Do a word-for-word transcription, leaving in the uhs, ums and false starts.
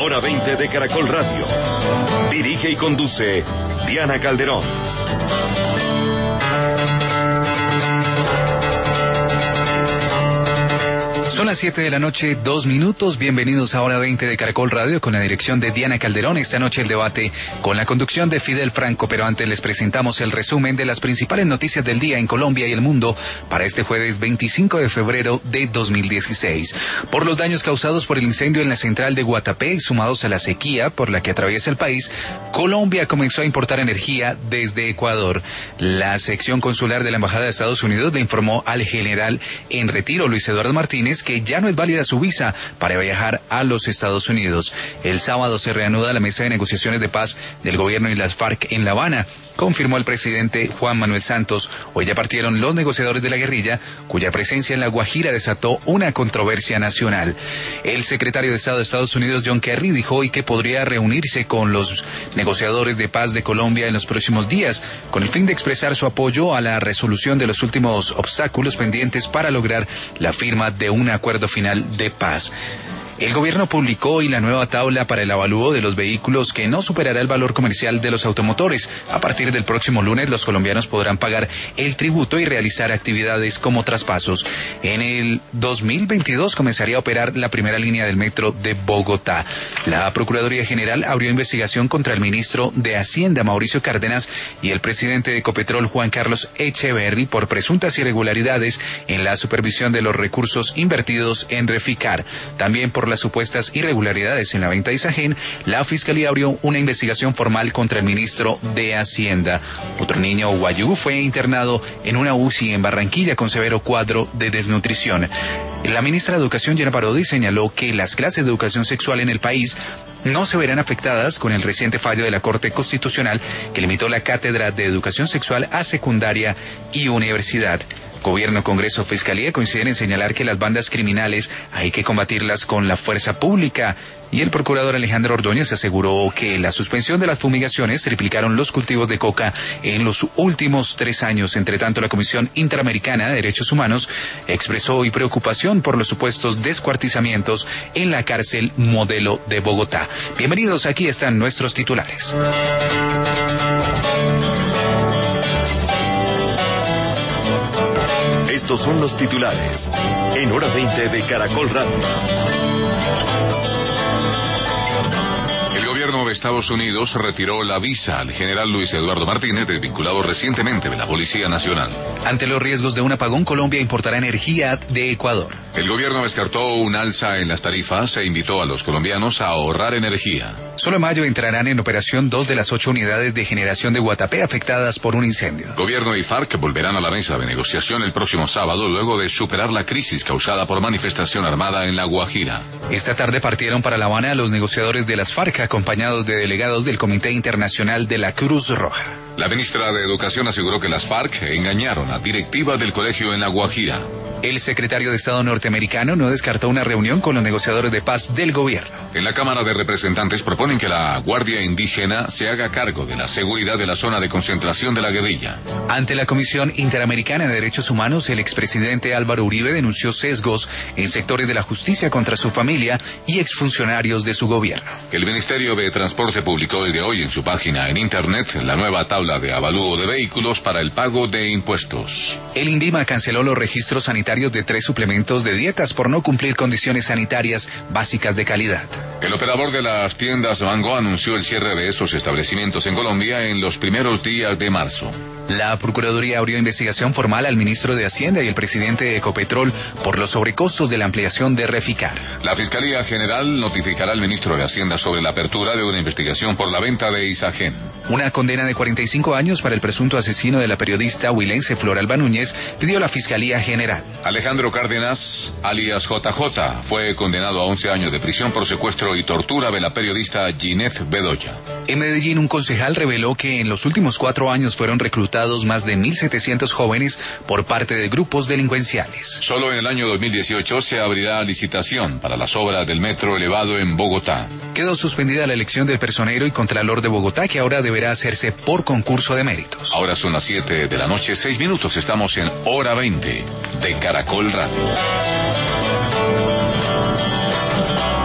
Hora veinte de Caracol Radio. Dirige y conduce Diana Calderón. Son las siete de la noche, dos minutos. Bienvenidos a Hora veinte de Caracol Radio con la dirección de Diana Calderón. Esta noche el debate con la conducción de Fidel Franco, pero antes les presentamos el resumen de las principales noticias del día en Colombia y el mundo para este jueves veinticinco de febrero de dos mil dieciséis. Por los daños causados por el incendio en la central de Guatapé y sumados a la sequía por la que atraviesa el país, Colombia comenzó a importar energía desde Ecuador. La sección consular de la Embajada de Estados Unidos le informó al general en retiro, Luis Eduardo Martínez, que ya no es válida su visa para viajar a los Estados Unidos. El sábado se reanuda la mesa de negociaciones de paz del gobierno y las FARC en La Habana, confirmó el presidente Juan Manuel Santos. Hoy ya partieron los negociadores de la guerrilla, cuya presencia en La Guajira desató una controversia nacional. El secretario de Estado de Estados Unidos, John Kerry, dijo hoy que podría reunirse con los negociadores de paz de Colombia en los próximos días, con el fin de expresar su apoyo a la resolución de los últimos obstáculos pendientes para lograr la firma de un acuerdo final de paz. El gobierno publicó hoy la nueva tabla para el avalúo de los vehículos que no superará el valor comercial de los automotores. A partir del próximo lunes, los colombianos podrán pagar el tributo y realizar actividades como traspasos. En el dos mil veintidós comenzaría a operar la primera línea del metro de Bogotá. La Procuraduría General abrió investigación contra el ministro de Hacienda, Mauricio Cárdenas, y el presidente de Ecopetrol, Juan Carlos Echeverry, por presuntas irregularidades en la supervisión de los recursos invertidos en Reficar. También por las supuestas irregularidades en la venta de Isagen, la Fiscalía abrió una investigación formal contra el ministro de Hacienda. Otro niño guayú fue internado en una U C I en Barranquilla con severo cuadro de desnutrición. La ministra de Educación, Gina Parodi, señaló que las clases de educación sexual en el país no se verán afectadas con el reciente fallo de la Corte Constitucional que limitó la cátedra de educación sexual a secundaria y universidad. Gobierno, Congreso, Fiscalía coinciden en señalar que las bandas criminales hay que combatirlas con la fuerza pública. Y el procurador Alejandro Ordóñez aseguró que la suspensión de las fumigaciones triplicaron los cultivos de coca en los últimos tres años. Entre tanto, la Comisión Interamericana de Derechos Humanos expresó hoy preocupación por los supuestos descuartizamientos en la cárcel Modelo de Bogotá. Bienvenidos, aquí están nuestros titulares. Estos son los titulares en Hora veinte de Caracol Radio. El gobierno de Estados Unidos retiró la visa al general Luis Eduardo Martínez, desvinculado recientemente de la Policía Nacional. Ante los riesgos de un apagón, Colombia importará energía de Ecuador. El gobierno descartó un alza en las tarifas e invitó a los colombianos a ahorrar energía. Solo en mayo entrarán en operación dos de las ocho unidades de generación de Guatapé afectadas por un incendio. Gobierno y FARC volverán a la mesa de negociación el próximo sábado luego de superar la crisis causada por manifestación armada en La Guajira. Esta tarde partieron para La Habana los negociadores de las FARC acompañados de delegados del Comité Internacional de la Cruz Roja. La ministra de Educación aseguró que las FARC engañaron a directiva del colegio en La Guajira. El secretario de Estado norteamericano no descartó una reunión con los negociadores de paz del gobierno. En la Cámara de Representantes proponen que la Guardia Indígena se haga cargo de la seguridad de la zona de concentración de la guerrilla. Ante la Comisión Interamericana de Derechos Humanos, el expresidente Álvaro Uribe denunció sesgos en sectores de la justicia contra su familia y exfuncionarios de su gobierno. El Ministerio de Transporte publicó desde hoy en su página en Internet la nueva tabla de avalúo de vehículos para el pago de impuestos. El INVIMA canceló los registros sanitarios de tres suplementos de dietas por no cumplir condiciones sanitarias básicas de calidad. El operador de las tiendas Mango anunció el cierre de esos establecimientos en Colombia en los primeros días de marzo. La Procuraduría abrió investigación formal al ministro de Hacienda y el presidente de Ecopetrol por los sobrecostos de la ampliación de Reficar. La Fiscalía General notificará al ministro de Hacienda sobre la apertura de una investigación por la venta de Isagen. Una condena de cuarenta y cinco años para el presunto asesino de la periodista huilense Flor Alba Núñez pidió la Fiscalía General. Alejandro Cárdenas, alias J J, fue condenado a once años de prisión por secuestro y tortura de la periodista Ginette Bedoya. En Medellín, un concejal reveló que en los últimos cuatro años fueron reclutados más de mil setecientos jóvenes por parte de grupos delincuenciales. Solo en el año dos mil dieciocho se abrirá licitación para las obras del metro elevado en Bogotá. Quedó suspendida la elección del personero y contralor de Bogotá, que ahora deberá hacerse por concurso de méritos. Ahora son las siete de la noche, seis minutos. Estamos en Hora veinte de Caracol Radio.